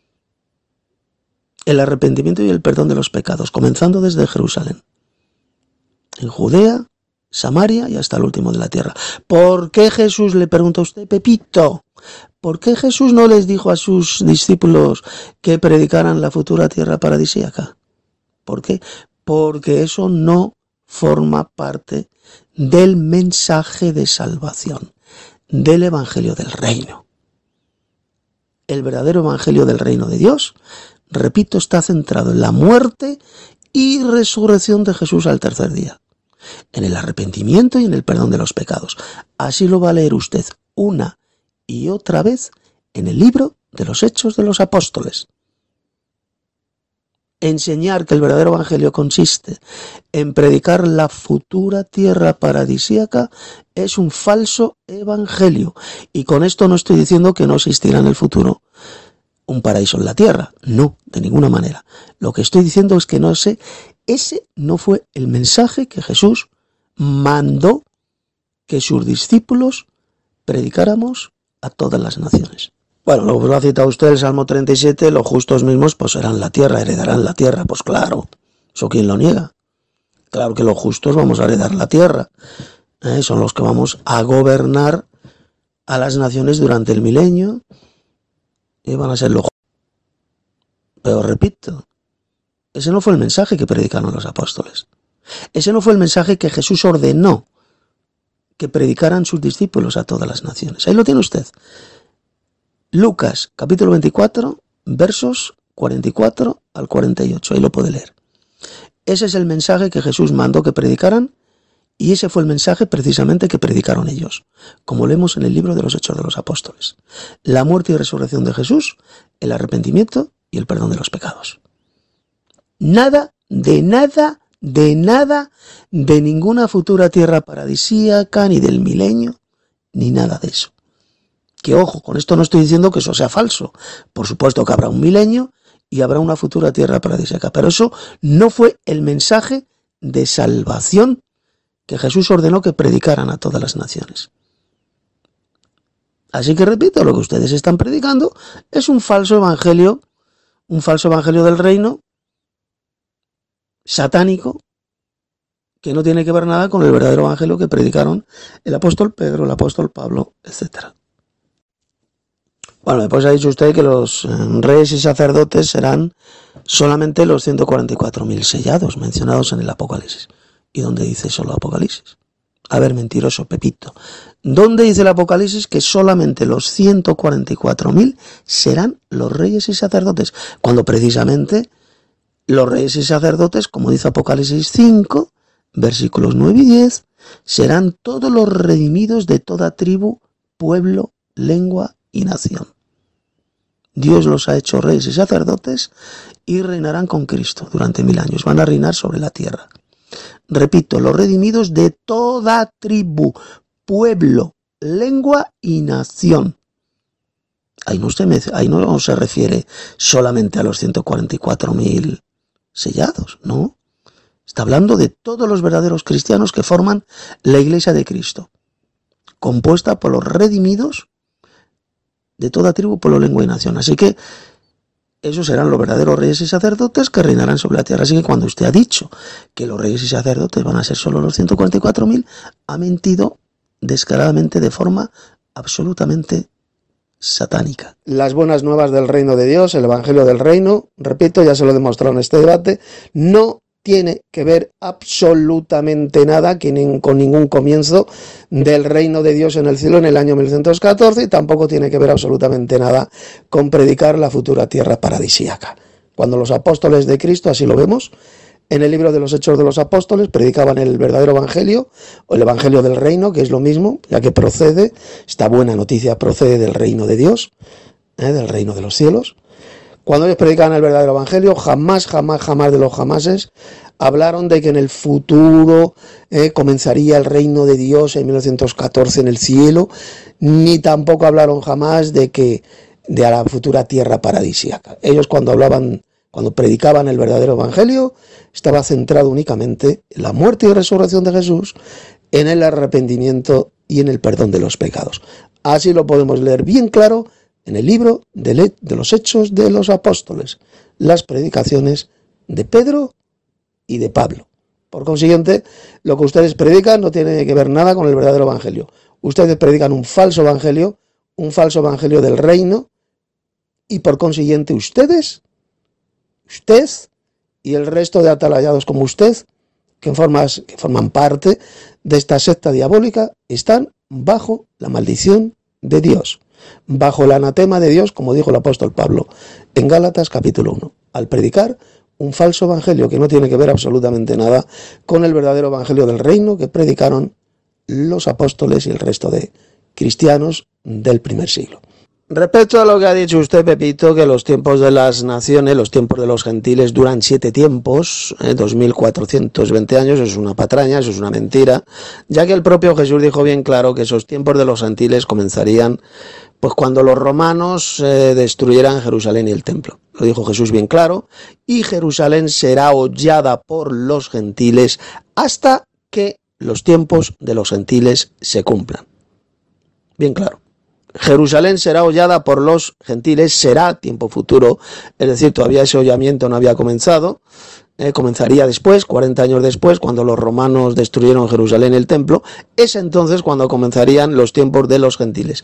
el arrepentimiento y el perdón de los pecados, comenzando desde Jerusalén, en Judea, Samaria y hasta el último de la tierra. ¿Por qué Jesús, le pregunta a usted, Pepito, por qué Jesús no les dijo a sus discípulos que predicaran la futura tierra paradisíaca? ¿Por qué? Porque eso no forma parte del mensaje de salvación, del evangelio del reino. El verdadero evangelio del reino de Dios, repito, está centrado en la muerte y resurrección de Jesús al tercer día, en el arrepentimiento y en el perdón de los pecados. Así lo va a leer usted una y otra vez en el libro de los Hechos de los Apóstoles. Enseñar que el verdadero evangelio consiste en predicar la futura tierra paradisíaca es un falso evangelio. Y con esto no estoy diciendo que no existirá en el futuro un paraíso en la tierra. No, de ninguna manera. Lo que estoy diciendo es que no sé, ese no fue el mensaje que Jesús mandó que sus discípulos predicáramos a todas las naciones. Bueno, luego lo ha citado usted el Salmo treinta y siete, los justos mismos poseerán la tierra, heredarán la tierra. Pues claro, ¿eso quién lo niega? Claro que los justos vamos a heredar la tierra. ¿Eh? Son los que vamos a gobernar a las naciones durante el milenio y van a ser los justos. Pero repito, ese no fue el mensaje que predicaron los apóstoles. Ese no fue el mensaje que Jesús ordenó que predicaran sus discípulos a todas las naciones. Ahí lo tiene usted. Lucas, capítulo veinticuatro, versos cuarenta y cuatro al cuarenta y ocho. Ahí lo puede leer. Ese es el mensaje que Jesús mandó que predicaran y ese fue el mensaje precisamente que predicaron ellos, como leemos en el libro de los Hechos de los Apóstoles. La muerte y resurrección de Jesús, el arrepentimiento y el perdón de los pecados. Nada, de nada, de nada, de ninguna futura tierra paradisíaca, ni del milenio, ni nada de eso. Que ojo, con esto no estoy diciendo que eso sea falso. Por supuesto que habrá un milenio y habrá una futura tierra paradisíaca, pero eso no fue el mensaje de salvación que Jesús ordenó que predicaran a todas las naciones. Así que repito, lo que ustedes están predicando es un falso evangelio, un falso evangelio del reino satánico, que no tiene que ver nada con el verdadero evangelio que predicaron el apóstol Pedro, el apóstol Pablo, etcétera. Bueno, después ha dicho usted que los reyes y sacerdotes serán solamente los ciento cuarenta y cuatro mil sellados mencionados en el Apocalipsis. ¿Y dónde dice eso el Apocalipsis? A ver, mentiroso Pepito. ¿Dónde dice el Apocalipsis que solamente los ciento cuarenta y cuatro mil serán los reyes y sacerdotes? Cuando precisamente los reyes y sacerdotes, como dice Apocalipsis cinco, versículos nueve y diez, serán todos los redimidos de toda tribu, pueblo, lengua y nación. Dios los ha hecho reyes y sacerdotes y reinarán con Cristo durante mil años. Van a reinar sobre la tierra. Repito, los redimidos de toda tribu, pueblo, lengua y nación. Ahí no se, me, ahí no se refiere solamente a los ciento cuarenta y cuatro mil sellados, ¿no? Está hablando de todos los verdaderos cristianos que forman la Iglesia de Cristo, compuesta por los redimidos de toda tribu, pueblo, lengua y nación. Así que esos serán los verdaderos reyes y sacerdotes que reinarán sobre la tierra. Así que cuando usted ha dicho que los reyes y sacerdotes van a ser solo los ciento cuarenta y cuatro mil, ha mentido descaradamente de forma absolutamente satánica. Las buenas nuevas del reino de Dios, el evangelio del reino, repito, ya se lo he demostrado en este debate, no tiene que ver absolutamente nada con ningún comienzo del reino de Dios en el cielo en el año mil novecientos catorce y tampoco tiene que ver absolutamente nada con predicar la futura tierra paradisíaca. Cuando los apóstoles de Cristo, así lo vemos, en el libro de los Hechos de los Apóstoles, predicaban el verdadero evangelio, o el evangelio del reino, que es lo mismo, ya que procede, esta buena noticia procede del reino de Dios, ¿eh? del reino de los cielos. Cuando ellos predicaban el verdadero evangelio, jamás, jamás, jamás de los jamases hablaron de que en el futuro eh, comenzaría el reino de Dios en mil novecientos catorce en el cielo, ni tampoco hablaron jamás de que de la futura tierra paradisíaca. Ellos cuando hablaban, cuando predicaban el verdadero evangelio, estaba centrado únicamente en la muerte y resurrección de Jesús, en el arrepentimiento y en el perdón de los pecados. Así lo podemos leer bien claro en el libro de, le- de los Hechos de los Apóstoles, las predicaciones de Pedro y de Pablo. Por consiguiente, lo que ustedes predican no tiene que ver nada con el verdadero evangelio. Ustedes predican un falso evangelio, un falso evangelio del reino, y por consiguiente ustedes, usted y el resto de atalayados como usted, que, formas, que forman parte de esta secta diabólica, están bajo la maldición de Dios, bajo el anatema de Dios, como dijo el apóstol Pablo en Gálatas capítulo uno, al predicar un falso evangelio que no tiene que ver absolutamente nada con el verdadero evangelio del reino que predicaron los apóstoles y el resto de cristianos del primer siglo. Respecto a lo que ha dicho usted, Pepito, que los tiempos de las naciones, los tiempos de los gentiles duran siete tiempos, eh, dos mil cuatrocientos veinte años, eso es una patraña, eso es una mentira, ya que el propio Jesús dijo bien claro que esos tiempos de los gentiles comenzarían pues cuando los romanos eh, destruyeran Jerusalén y el templo. Lo dijo Jesús bien claro, y Jerusalén será hollada por los gentiles hasta que los tiempos de los gentiles se cumplan. Bien claro. Jerusalén será hollada por los gentiles, será tiempo futuro, es decir, todavía ese hollamiento no había comenzado, eh, comenzaría después, cuarenta años después, cuando los romanos destruyeron Jerusalén y el templo, es entonces cuando comenzarían los tiempos de los gentiles.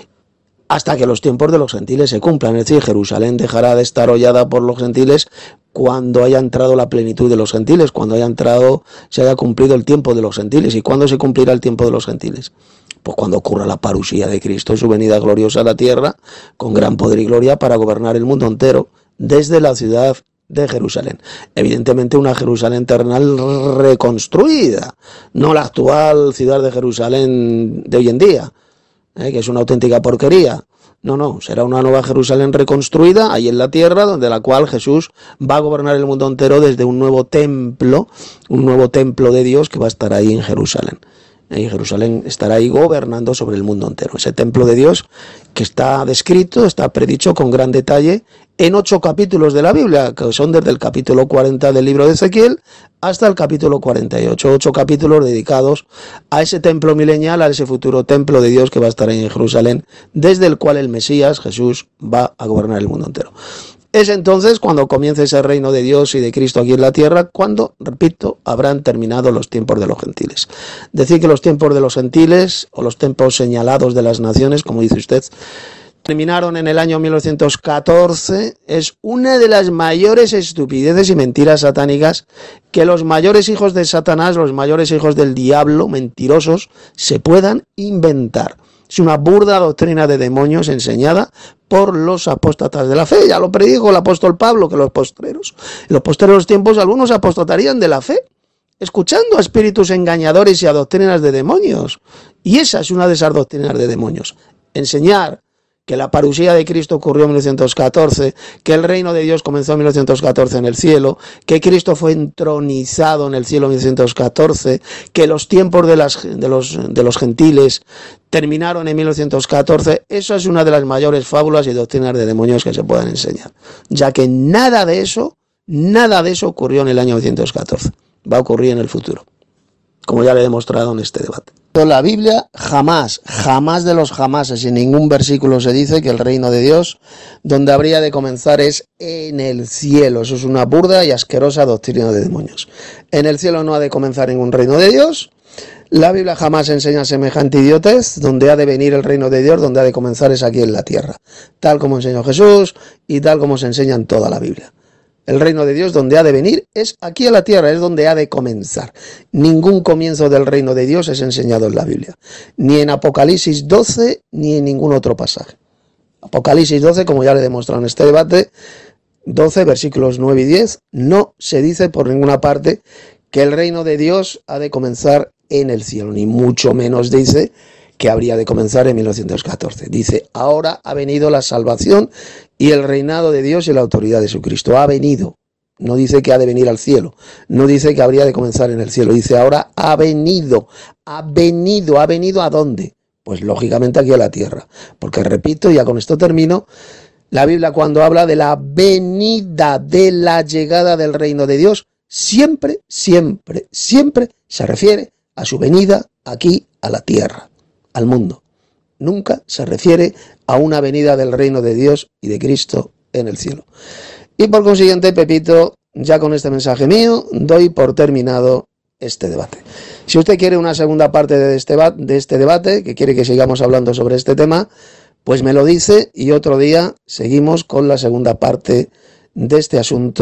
Hasta que los tiempos de los gentiles se cumplan, es decir, Jerusalén dejará de estar hollada por los gentiles cuando haya entrado la plenitud de los gentiles, cuando haya entrado, se haya cumplido el tiempo de los gentiles. ¿Y cuándo se cumplirá el tiempo de los gentiles? Pues cuando ocurra la parusía de Cristo y su venida gloriosa a la tierra, con gran poder y gloria para gobernar el mundo entero, desde la ciudad de Jerusalén. Evidentemente una Jerusalén terrenal reconstruida, no la actual ciudad de Jerusalén de hoy en día, ¿eh? que es una auténtica porquería. No, no, será una nueva Jerusalén reconstruida ahí en la tierra, donde la cual Jesús va a gobernar el mundo entero desde un nuevo templo, un nuevo templo de Dios que va a estar ahí en Jerusalén. Y Jerusalén estará ahí gobernando sobre el mundo entero. Ese templo de Dios que está descrito, está predicho con gran detalle en ocho capítulos de la Biblia, que son desde el capítulo cuarenta del libro de Ezequiel hasta el capítulo cuarenta y ocho. Ocho capítulos dedicados a ese templo milenial, a ese futuro templo de Dios que va a estar ahí en Jerusalén, desde el cual el Mesías, Jesús, va a gobernar el mundo entero. Es entonces cuando comience ese reino de Dios y de Cristo aquí en la tierra, cuando, repito, habrán terminado los tiempos de los gentiles. Decir que los tiempos de los gentiles, o los tiempos señalados de las naciones, como dice usted, terminaron en el año mil novecientos catorce, es una de las mayores estupideces y mentiras satánicas que los mayores hijos de Satanás, los mayores hijos del diablo, mentirosos, se puedan inventar. Es una burda doctrina de demonios enseñada por los apóstatas de la fe. Ya lo predijo el apóstol Pablo, que los postreros, en los postreros tiempos algunos apostatarían de la fe, escuchando a espíritus engañadores y a doctrinas de demonios. Y esa es una de esas doctrinas de demonios. Enseñar que la parusía de Cristo ocurrió en mil novecientos catorce, que el reino de Dios comenzó en mil novecientos catorce en el cielo, que Cristo fue entronizado en el cielo en mil novecientos catorce, que los tiempos de, las, de, los, de los gentiles terminaron en mil novecientos catorce, eso es una de las mayores fábulas y doctrinas de demonios que se puedan enseñar, ya que nada de eso, nada de eso ocurrió en el año mil novecientos catorce, va a ocurrir en el futuro, como ya le he demostrado en este debate. La Biblia jamás, jamás de los jamases, en ningún versículo se dice que el reino de Dios, donde habría de comenzar, es en el cielo. Eso es una burda y asquerosa doctrina de demonios. En el cielo no ha de comenzar ningún reino de Dios. La Biblia jamás enseña semejante idiotez. Donde ha de venir el reino de Dios, donde ha de comenzar es aquí en la tierra, tal como enseñó Jesús y tal como se enseña en toda la Biblia. El reino de Dios donde ha de venir es aquí a la tierra, es donde ha de comenzar. Ningún comienzo del reino de Dios es enseñado en la Biblia, ni en Apocalipsis doce, ni en ningún otro pasaje. Apocalipsis doce, como ya le he demostrado en este debate, doce, versículos nueve y diez, no se dice por ninguna parte que el reino de Dios ha de comenzar en el cielo, ni mucho menos dice que habría de comenzar en mil novecientos catorce. Dice, ahora ha venido la salvación y el reinado de Dios y la autoridad de su Cristo. Ha venido. No dice que ha de venir al cielo. No dice que habría de comenzar en el cielo. Dice, ahora ha venido. Ha venido. ¿Ha venido a dónde? Pues lógicamente aquí a la tierra. Porque repito, ya con esto termino, la Biblia cuando habla de la venida, de la llegada del reino de Dios, siempre, siempre, siempre se refiere a su venida aquí a la tierra, al mundo. Nunca se refiere a una venida del reino de Dios y de Cristo en el cielo. Y por consiguiente, Pepito, ya con este mensaje mío, doy por terminado este debate. Si usted quiere una segunda parte de este, de este debate, que quiere que sigamos hablando sobre este tema, pues me lo dice y otro día seguimos con la segunda parte de este asunto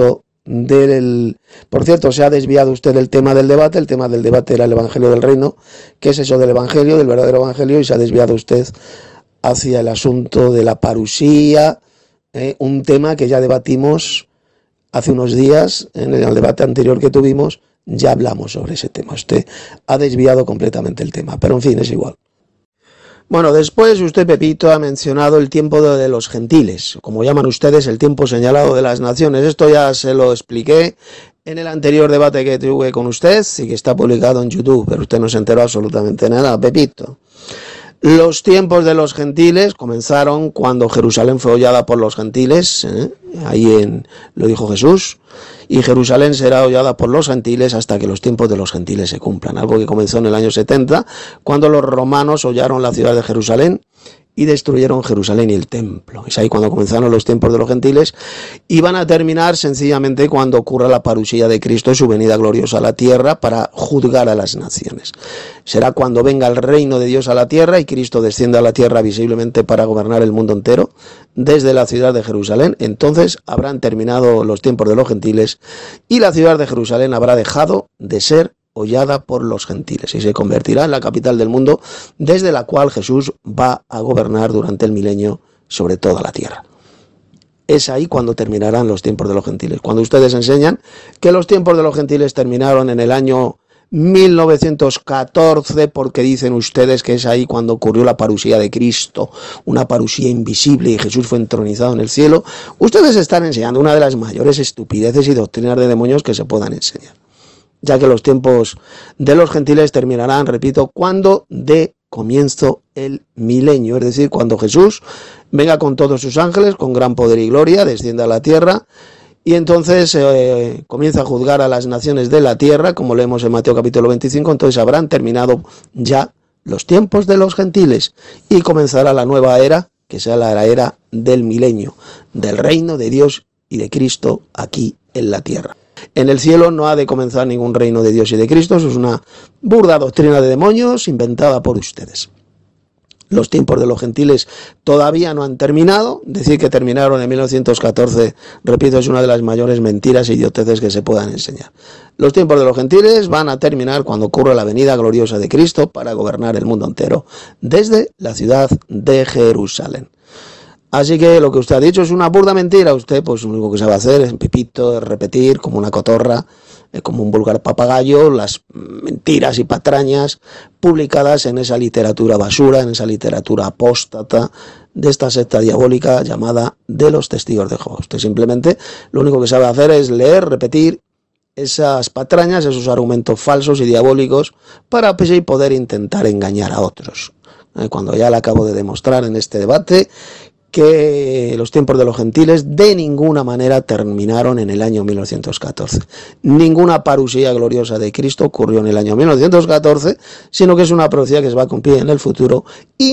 del... Por cierto, se ha desviado usted del tema del debate. El tema del debate era el Evangelio del Reino. ¿Qué es eso del Evangelio, del verdadero Evangelio? Y se ha desviado usted hacia el asunto de la parusía, eh, un tema que ya debatimos hace unos días, en el debate anterior que tuvimos, ya hablamos sobre ese tema. Usted ha desviado completamente el tema, pero en fin, es igual. Bueno, después usted, Pepito, ha mencionado el tiempo de los gentiles, como llaman ustedes el tiempo señalado de las naciones. Esto ya se lo expliqué en el anterior debate que tuve con usted y que está publicado en YouTube, pero usted no se enteró absolutamente nada, Pepito. Los tiempos de los gentiles comenzaron cuando Jerusalén fue hollada por los gentiles, ¿eh? Ahí en, lo dijo Jesús, y Jerusalén será hollada por los gentiles hasta que los tiempos de los gentiles se cumplan, algo que comenzó en el año setenta, cuando los romanos hollaron la ciudad de Jerusalén y destruyeron Jerusalén y el templo. Es ahí cuando comenzaron los tiempos de los gentiles, y van a terminar sencillamente cuando ocurra la parusía de Cristo y su venida gloriosa a la tierra para juzgar a las naciones. Será cuando venga el reino de Dios a la tierra y Cristo descienda a la tierra visiblemente para gobernar el mundo entero desde la ciudad de Jerusalén. Entonces habrán terminado los tiempos de los gentiles y la ciudad de Jerusalén habrá dejado de ser hollada por los gentiles y se convertirá en la capital del mundo, desde la cual Jesús va a gobernar durante el milenio sobre toda la tierra. Es ahí cuando terminarán los tiempos de los gentiles. Cuando ustedes enseñan que los tiempos de los gentiles terminaron en el año mil novecientos catorce, porque dicen ustedes que es ahí cuando ocurrió la parusía de Cristo, una parusía invisible, y Jesús fue entronizado en el cielo, ustedes están enseñando una de las mayores estupideces y doctrinas de demonios que se puedan enseñar, ya que los tiempos de los gentiles terminarán, repito, cuando dé comienzo el milenio, es decir, cuando Jesús venga con todos sus ángeles, con gran poder y gloria, descienda a la tierra, y entonces eh, comienza a juzgar a las naciones de la tierra, como leemos en Mateo capítulo veinticinco, entonces habrán terminado ya los tiempos de los gentiles, y comenzará la nueva era, que sea la era del milenio, del reino de Dios y de Cristo aquí en la tierra. En el cielo no ha de comenzar ningún reino de Dios y de Cristo, eso es una burda doctrina de demonios inventada por ustedes. Los tiempos de los gentiles todavía no han terminado. Decir que terminaron en mil novecientos catorce, repito, es una de las mayores mentiras e idioteces que se puedan enseñar. Los tiempos de los gentiles van a terminar cuando ocurra la venida gloriosa de Cristo para gobernar el mundo entero desde la ciudad de Jerusalén. Así que lo que usted ha dicho es una burda mentira. Usted, pues, lo único que sabe hacer es, Pepito, es repetir como una cotorra, eh, como un vulgar papagayo, las mentiras y patrañas publicadas en esa literatura basura, en esa literatura apóstata de esta secta diabólica llamada de los testigos de Jehová. Usted simplemente lo único que sabe hacer es leer, repetir esas patrañas, esos argumentos falsos y diabólicos para pues, poder intentar engañar a otros. Eh, cuando ya le acabo de demostrar en este debate que los tiempos de los gentiles de ninguna manera terminaron en el año mil novecientos catorce. Ninguna parusía gloriosa de Cristo ocurrió en el año mil novecientos catorce, sino que es una profecía que se va a cumplir en el futuro,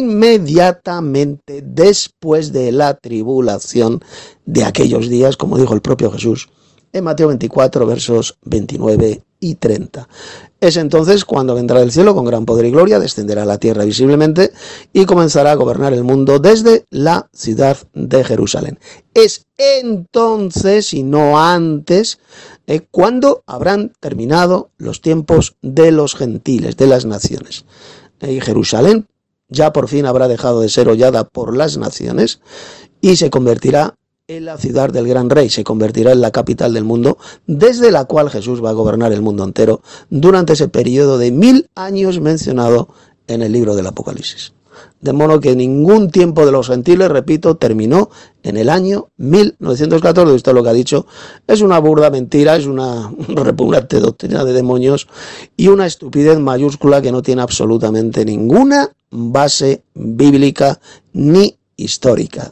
inmediatamente después de la tribulación de aquellos días, como dijo el propio Jesús en Mateo veinticuatro, versos veintinueve y treinta. Es entonces cuando vendrá del cielo con gran poder y gloria, descenderá a la tierra visiblemente y comenzará a gobernar el mundo desde la ciudad de Jerusalén. Es entonces, y no antes, eh, cuando habrán terminado los tiempos de los gentiles, de las naciones. Y Jerusalén ya por fin habrá dejado de ser hollada por las naciones y se convertirá en la ciudad del gran rey, se convertirá en la capital del mundo, desde la cual Jesús va a gobernar el mundo entero durante ese periodo de mil años mencionado en el libro del Apocalipsis. De modo que ningún tiempo de los gentiles, repito, terminó en el año mil novecientos catorce. Esto es lo que ha dicho, es una burda mentira, es una repugnante doctrina de demonios y una estupidez mayúscula que no tiene absolutamente ninguna base bíblica ni histórica.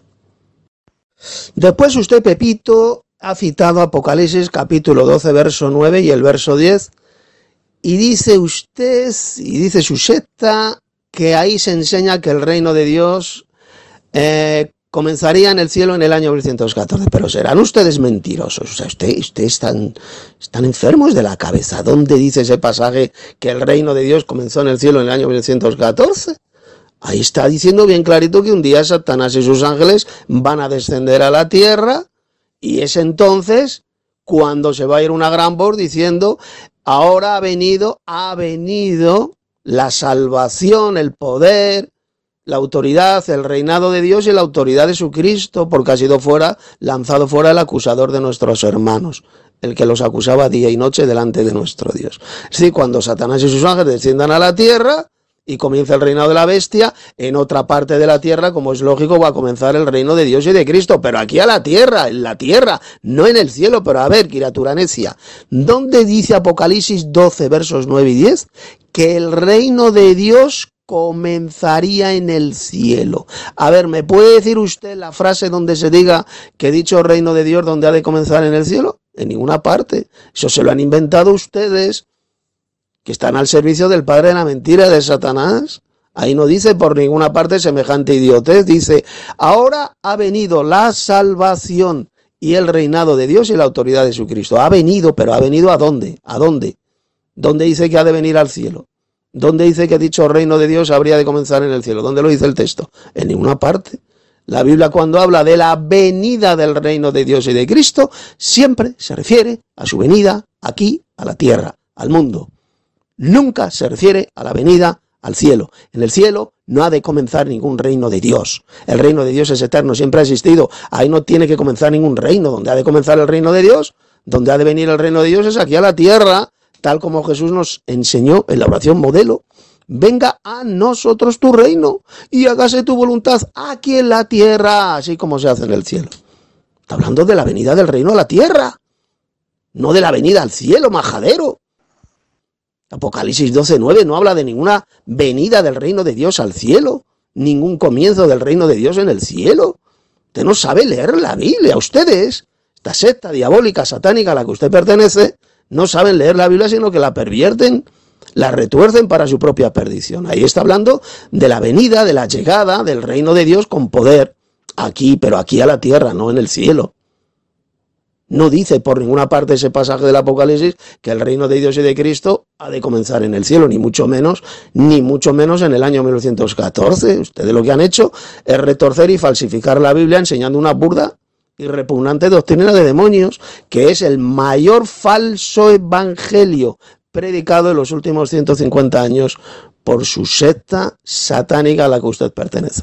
Después usted, Pepito, ha citado Apocalipsis capítulo doce, verso nueve y el verso diez, y dice usted, y dice su secta, que ahí se enseña que el reino de Dios eh, comenzaría en el cielo en el año mil novecientos catorce, pero serán ustedes mentirosos, o sea, usted, usted están, están enfermos de la cabeza. ¿Dónde dice ese pasaje que el reino de Dios comenzó en el cielo en el año mil novecientos catorce? Ahí está diciendo bien clarito que un día Satanás y sus ángeles van a descender a la tierra y es entonces cuando se va a ir una gran voz diciendo, ahora ha venido, ha venido la salvación, el poder, la autoridad, el reinado de Dios y la autoridad de su Cristo, porque ha sido fuera, lanzado fuera el acusador de nuestros hermanos, el que los acusaba día y noche delante de nuestro Dios. Es decir, cuando Satanás y sus ángeles desciendan a la tierra y comienza el reinado de la bestia, en otra parte de la tierra, como es lógico, va a comenzar el reino de Dios y de Cristo, pero aquí a la tierra, en la tierra, no en el cielo. Pero a ver, criatura necia, ¿dónde dice Apocalipsis doce, versos nueve y diez? Que el reino de Dios comenzaría en el cielo. A ver, ¿me puede decir usted la frase donde se diga que dicho reino de Dios donde ha de comenzar en el cielo? En ninguna parte. Eso se lo han inventado ustedes, que están al servicio del padre de la mentira, de Satanás. Ahí no dice por ninguna parte semejante idiotez. Dice, ahora ha venido la salvación y el reinado de Dios y la autoridad de su Cristo. Ha venido, pero ¿ha venido a dónde? ¿A dónde? ¿Dónde dice que ha de venir al cielo? ¿Dónde dice que dicho reino de Dios habría de comenzar en el cielo? ¿Dónde lo dice el texto? En ninguna parte. La Biblia, cuando habla de la venida del reino de Dios y de Cristo, siempre se refiere a su venida aquí, a la tierra, al mundo. Nunca se refiere a la venida al cielo. En el cielo no ha de comenzar ningún reino de Dios. El reino de Dios es eterno, siempre ha existido. Ahí no tiene que comenzar ningún reino. Donde ha de comenzar el reino de Dios, donde ha de venir el reino de Dios es aquí a la tierra, tal como Jesús nos enseñó en la oración modelo. Venga a nosotros tu reino y hágase tu voluntad aquí en la tierra, así como se hace en el cielo. Está hablando de la venida del reino a la tierra, no de la venida al cielo, majadero. Apocalipsis doce nueve no habla de ninguna venida del reino de Dios al cielo, ningún comienzo del reino de Dios en el cielo. Usted no sabe leer la Biblia. Ustedes, esta secta diabólica, satánica a la que usted pertenece, no saben leer la Biblia, sino que la pervierten, la retuercen para su propia perdición. Ahí está hablando de la venida, de la llegada del reino de Dios con poder, aquí, pero aquí a la tierra, no en el cielo. No dice por ninguna parte ese pasaje del Apocalipsis que el reino de Dios y de Cristo ha de comenzar en el cielo, ni mucho menos, ni mucho menos en el año mil novecientos catorce. Ustedes lo que han hecho es retorcer y falsificar la Biblia enseñando una burda y repugnante doctrina de demonios, que es el mayor falso evangelio predicado en los últimos ciento cincuenta años por su secta satánica a la que usted pertenece.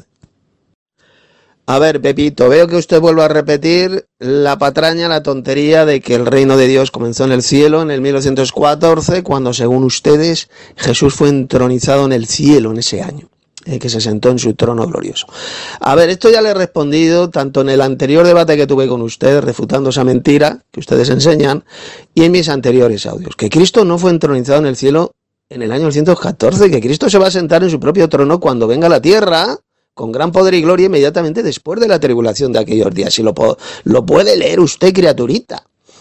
A ver, Pepito, veo que usted vuelve a repetir la patraña, la tontería de que el reino de Dios comenzó en el cielo en el mil novecientos catorce, cuando según ustedes Jesús fue entronizado en el cielo en ese año, eh, que se sentó en su trono glorioso. A ver, esto ya le he respondido tanto en el anterior debate que tuve con ustedes, refutando esa mentira que ustedes enseñan, y en mis anteriores audios, que Cristo no fue entronizado en el cielo en el año mil novecientos catorce, que Cristo se va a sentar en su propio trono cuando venga a la tierra, con gran poder y gloria, inmediatamente después de la tribulación de aquellos días. Si lo, lo puede leer usted, criaturita.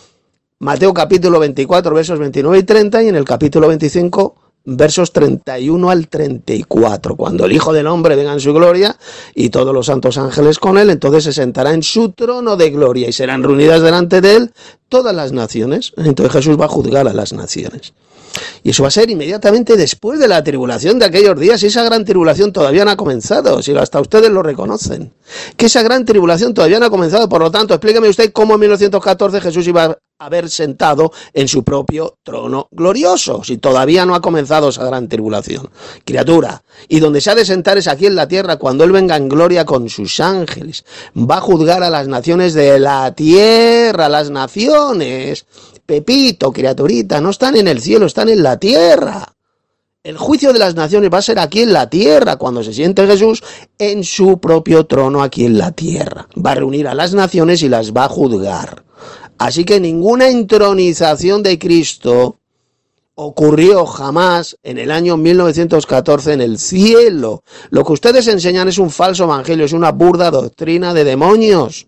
Mateo capítulo veinticuatro, versos veintinueve y treinta, y en el capítulo veinticinco, versos treinta y uno al treinta y cuatro. Cuando el Hijo del Hombre venga en su gloria y todos los santos ángeles con él, entonces se sentará en su trono de gloria y serán reunidas delante de él todas las naciones. Entonces Jesús va a juzgar a las naciones. Y eso va a ser inmediatamente después de la tribulación de aquellos días. Y esa gran tribulación todavía no ha comenzado, si hasta ustedes lo reconocen. Que esa gran tribulación todavía no ha comenzado. Por lo tanto, explíqueme usted cómo en mil novecientos catorce Jesús iba a haber sentado en su propio trono glorioso, si todavía no ha comenzado esa gran tribulación. Criatura, y donde se ha de sentar es aquí en la tierra, cuando Él venga en gloria con sus ángeles. Va a juzgar a las naciones de la tierra, las naciones. Pepito, criaturita, no están en el cielo, están en la tierra. El juicio de las naciones va a ser aquí en la tierra, cuando se siente Jesús en su propio trono aquí en la tierra. Va a reunir a las naciones y las va a juzgar. Así que ninguna entronización de Cristo ocurrió jamás en el año mil novecientos catorce en el cielo. Lo que ustedes enseñan es un falso evangelio, es una burda doctrina de demonios,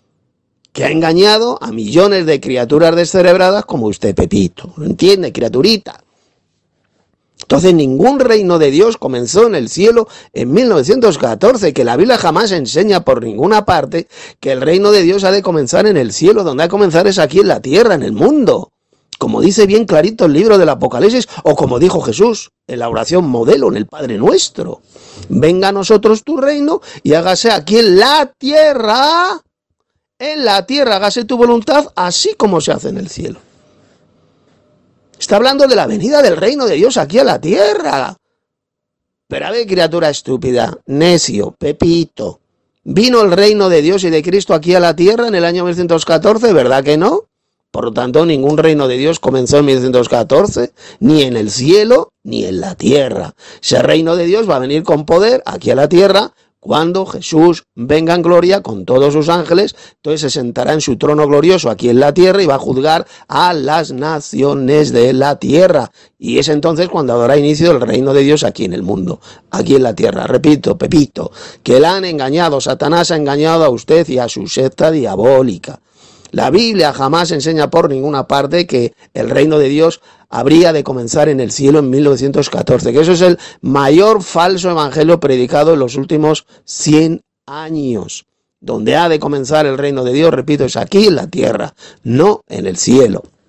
que ha engañado a millones de criaturas descerebradas como usted, Pepito. ¿Lo entiende, criaturita? Entonces, ningún reino de Dios comenzó en el cielo en mil novecientos catorce, que la Biblia jamás enseña por ninguna parte que el reino de Dios ha de comenzar en el cielo. Donde ha de comenzar es aquí en la tierra, en el mundo. Como dice bien clarito el libro del Apocalipsis, o como dijo Jesús en la oración modelo, en el Padre Nuestro. Venga a nosotros tu reino y hágase aquí en la tierra, en la tierra hágase tu voluntad, así como se hace en el cielo. Está hablando de la venida del reino de Dios aquí a la tierra. Pero a ver, criatura estúpida, necio, Pepito, ¿vino el reino de Dios y de Cristo aquí a la tierra en el año mil novecientos catorce? ¿Verdad que no? Por lo tanto, ningún reino de Dios comenzó en mil novecientos catorce, ni en el cielo, ni en la tierra. Ese reino de Dios va a venir con poder aquí a la tierra cuando Jesús venga en gloria con todos sus ángeles. Entonces se sentará en su trono glorioso aquí en la tierra y va a juzgar a las naciones de la tierra. Y es entonces cuando habrá inicio el reino de Dios aquí en el mundo, aquí en la tierra. Repito, Pepito, que la han engañado, Satanás ha engañado a usted y a su secta diabólica. La Biblia jamás enseña por ninguna parte que el reino de Dios habría de comenzar en el cielo en mil novecientos catorce, que eso es el mayor falso evangelio predicado en los últimos cien años. Donde ha de comenzar el reino de Dios, repito, es aquí en la tierra, no en el cielo.